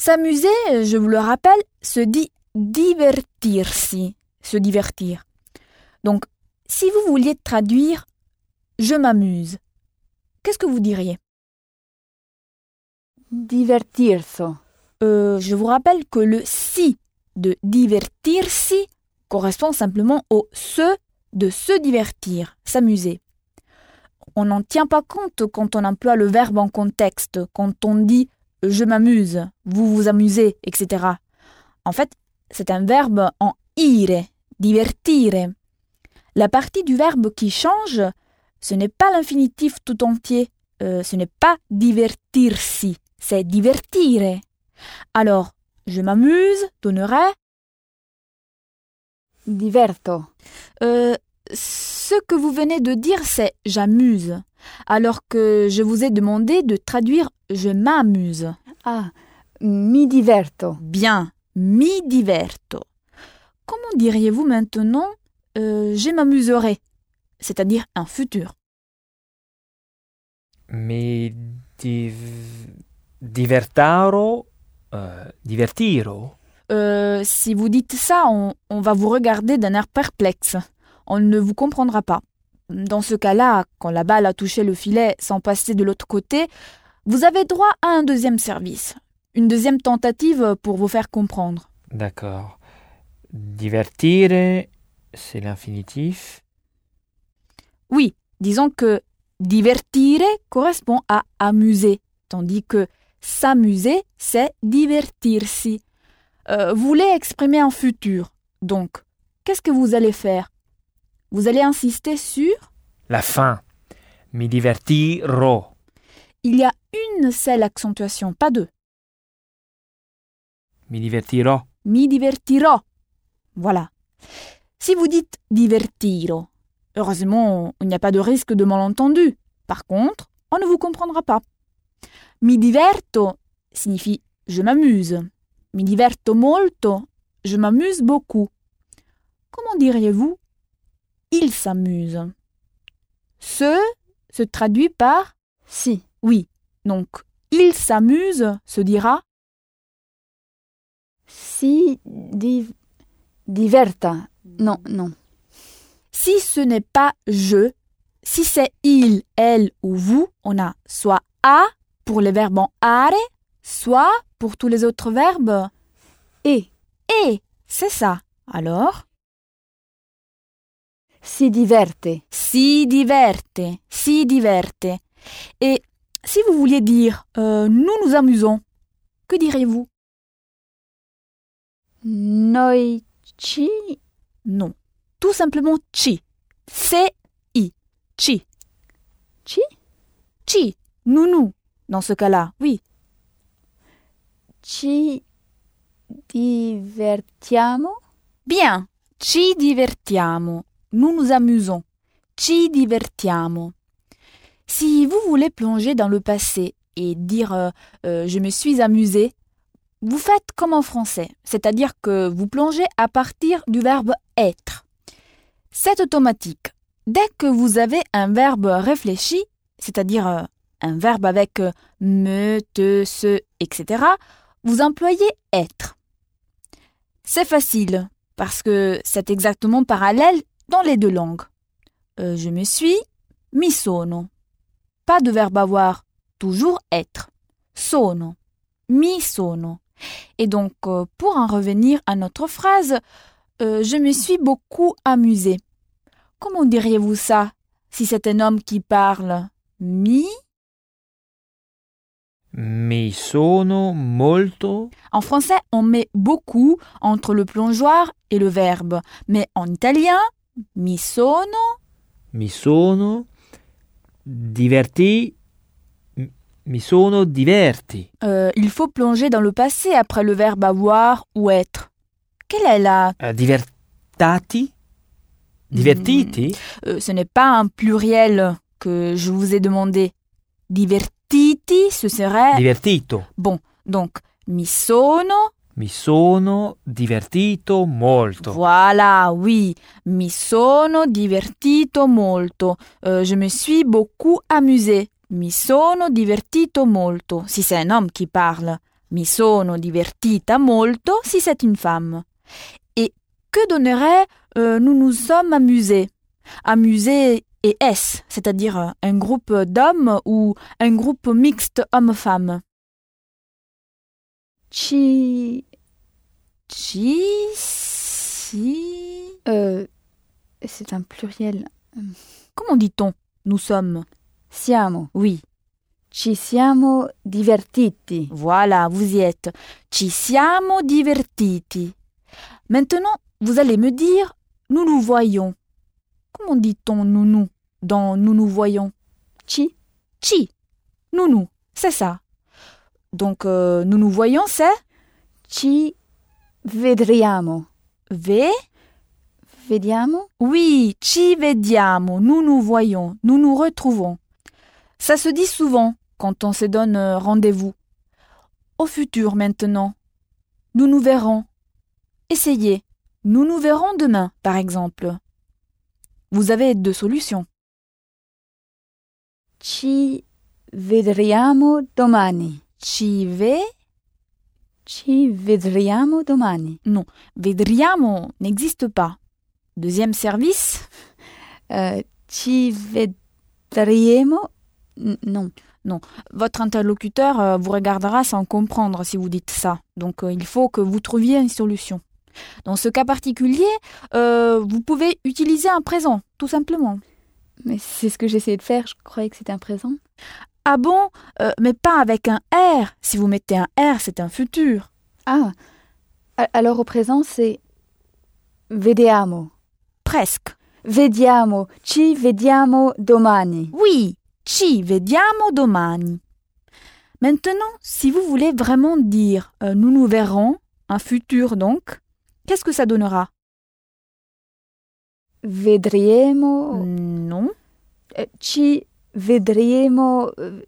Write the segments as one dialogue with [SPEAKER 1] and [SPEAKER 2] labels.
[SPEAKER 1] S'amuser, je vous le rappelle, se dit divertirsi, se divertir. Donc, si vous vouliez traduire « je m'amuse », qu'est-ce que vous diriez?
[SPEAKER 2] Divertirso.
[SPEAKER 1] Je vous rappelle que le « si » de divertirsi correspond simplement au « se » de se divertir, s'amuser. On n'en tient pas compte quand on emploie le verbe en contexte, quand on dit « je m'amuse »,« vous vous amusez », etc. En fait, c'est un verbe en ire, divertire. La partie du verbe qui change, ce n'est pas l'infinitif tout entier, ce n'est pas divertirsi, c'est divertire. Alors, je m'amuse donnerait
[SPEAKER 2] Diverto.
[SPEAKER 1] Ce que vous venez de dire, c'est j'amuse, alors que je vous ai demandé de traduire je m'amuse.
[SPEAKER 2] Ah, mi diverto.
[SPEAKER 1] Bien, mi diverto. Comment diriez-vous maintenant je m'amuserai, c'est-à-dire un futur?
[SPEAKER 3] Mi divertaro, divertiro.
[SPEAKER 1] Si vous dites ça, on va vous regarder d'un air perplexe. On ne vous comprendra pas. Dans ce cas-là, quand la balle a touché le filet sans passer de l'autre côté, vous avez droit à un deuxième service, une deuxième tentative pour vous faire comprendre.
[SPEAKER 3] D'accord. Divertire, c'est l'infinitif.
[SPEAKER 1] Oui, disons que divertire correspond à amuser, tandis que s'amuser, c'est divertirsi. Vous voulez exprimer un futur, donc qu'est-ce que vous allez faire? Vous allez insister sur
[SPEAKER 3] La fin. Mi divertirò.
[SPEAKER 1] il y a une seule accentuation, pas deux.
[SPEAKER 3] Mi divertirò.
[SPEAKER 1] Mi divertirò. Voilà. Si vous dites divertiro, heureusement, il n'y a pas de risque de malentendu. Par contre, on ne vous comprendra pas. Mi diverto signifie je m'amuse. Mi diverto molto, je m'amuse beaucoup. Comment diriez-vous il s'amuse? Se traduit par
[SPEAKER 2] Si.
[SPEAKER 1] oui. Donc, il s'amuse se dira
[SPEAKER 2] Si diverta. Non.
[SPEAKER 1] si ce n'est pas je, si c'est il, elle ou vous, on a soit a pour les verbes en are, soit pour tous les autres verbes
[SPEAKER 2] E.
[SPEAKER 1] c'est ça. Alors
[SPEAKER 2] Si diverte.
[SPEAKER 1] si diverte, si diverte. Et si vous vouliez dire nous nous amusons, que diriez-vous?
[SPEAKER 2] Noi ci.
[SPEAKER 1] Non. Tout simplement ci. C-I. Ci.
[SPEAKER 2] Ci?
[SPEAKER 1] Ci. Nous. Dans ce cas-là, oui.
[SPEAKER 2] Ci divertiamo.
[SPEAKER 1] Bien. Ci divertiamo. Nous nous amusons. Ci divertiamo. Si vous voulez plonger dans le passé et dire je me suis amusé, vous faites comme en français, c'est-à-dire que vous plongez à partir du verbe être. C'est automatique. Dès que vous avez un verbe réfléchi, c'est-à-dire un verbe avec me, te, se, etc., vous employez être. C'est facile, parce que c'est exactement parallèle dans les deux langues. Je me suis, mi sono. Pas de verbe avoir, toujours être. Sono, mi sono. Et donc, pour en revenir à notre phrase, je me suis beaucoup amusée. Comment diriez-vous ça si c'est un homme qui parle? Mi
[SPEAKER 3] sono molto.
[SPEAKER 1] En français, on met beaucoup entre le plongeoir et le verbe. Mais en italien, mi sono
[SPEAKER 3] diverti. Mi sono diverti.
[SPEAKER 1] Il faut plonger dans le passé après le verbe avoir ou être. Quelle est la...
[SPEAKER 3] Divertati? Divertiti?
[SPEAKER 1] Ce n'est pas un pluriel que je vous ai demandé. Divertiti, ce serait...
[SPEAKER 3] Divertito.
[SPEAKER 1] Bon, donc, mi sono...
[SPEAKER 3] Mi sono divertito molto.
[SPEAKER 1] Voilà, oui. Mi sono divertito molto. Je me suis beaucoup amusé. Mi sono divertito molto. Si c'est un homme qui parle. Mi sono divertita molto si c'est une femme. Et que donnerait nous nous sommes amusés? Amusés et S, c'est-à-dire un groupe d'hommes ou un groupe mixte homme-femme.
[SPEAKER 2] Ci...
[SPEAKER 1] Ci, si...
[SPEAKER 2] c'est un pluriel.
[SPEAKER 1] Comment dit-on? Nous sommes.
[SPEAKER 2] Siamo.
[SPEAKER 1] Oui,
[SPEAKER 2] Ci siamo divertiti.
[SPEAKER 1] voilà, vous y êtes. Ci siamo divertiti. Maintenant, vous allez me dire nous nous voyons. Comment dit-on nous dans nous nous voyons?
[SPEAKER 2] Ci.
[SPEAKER 1] Ci. Nous, c'est ça. Donc, nous nous voyons, c'est
[SPEAKER 2] Ci vedriamo. Vediamo?
[SPEAKER 1] Oui, ci vediamo. Nous nous voyons. Nous nous retrouvons. Ça se dit souvent quand on se donne rendez-vous. Au futur maintenant. Nous nous verrons. Essayez. Nous nous verrons demain, par exemple. Vous avez 2 solutions.
[SPEAKER 2] Ci vedriamo domani.
[SPEAKER 1] Ci
[SPEAKER 2] vedriamo domani.
[SPEAKER 1] Non, vedriamo n'existe pas. Deuxième service,
[SPEAKER 2] Ci vedremo. Non.
[SPEAKER 1] votre interlocuteur vous regardera sans comprendre si vous dites ça. Donc il faut que vous trouviez une solution. Dans ce cas particulier, vous pouvez utiliser un présent, tout simplement.
[SPEAKER 2] Mais c'est ce que j'essayais de faire. Je croyais que c'était un présent.
[SPEAKER 1] Ah bon? Mais pas avec un R. Si vous mettez un R, c'est un futur.
[SPEAKER 2] Ah. Alors au présent, c'est vediamo.
[SPEAKER 1] Presque.
[SPEAKER 2] Vediamo. Ci vediamo domani.
[SPEAKER 1] Oui, ci vediamo domani. Maintenant, si vous voulez vraiment dire nous nous verrons, un futur donc, qu'est-ce que ça donnera?
[SPEAKER 2] Vedremo.
[SPEAKER 1] Non.
[SPEAKER 2] Ci vedremo.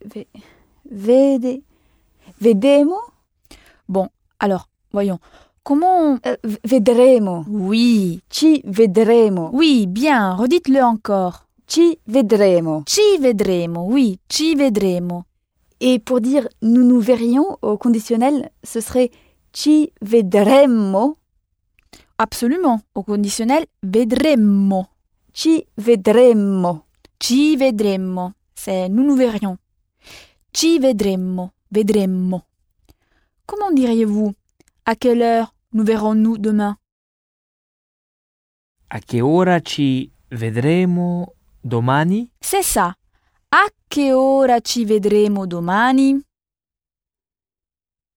[SPEAKER 2] Vedemo.
[SPEAKER 1] Bon, alors, voyons. Comment...
[SPEAKER 2] Vedremo.
[SPEAKER 1] Oui.
[SPEAKER 2] Ci vedremo.
[SPEAKER 1] Oui, bien, redites-le encore.
[SPEAKER 2] Ci vedremo.
[SPEAKER 1] Ci vedremo, oui, ci vedremo.
[SPEAKER 2] Et pour dire nous nous verrions au conditionnel, ce serait ci vedremmo.
[SPEAKER 1] Absolument, au conditionnel, vedremmo.
[SPEAKER 2] Ci vedremmo.
[SPEAKER 1] Ci vedremmo, c'est nous nous verrions. Ci vedremmo, vedremmo. Comment diriez-vous? À quelle heure nous verrons-nous demain?
[SPEAKER 3] A che ora ci vedremo domani?
[SPEAKER 1] C'est ça. A che ora ci vedremo domani?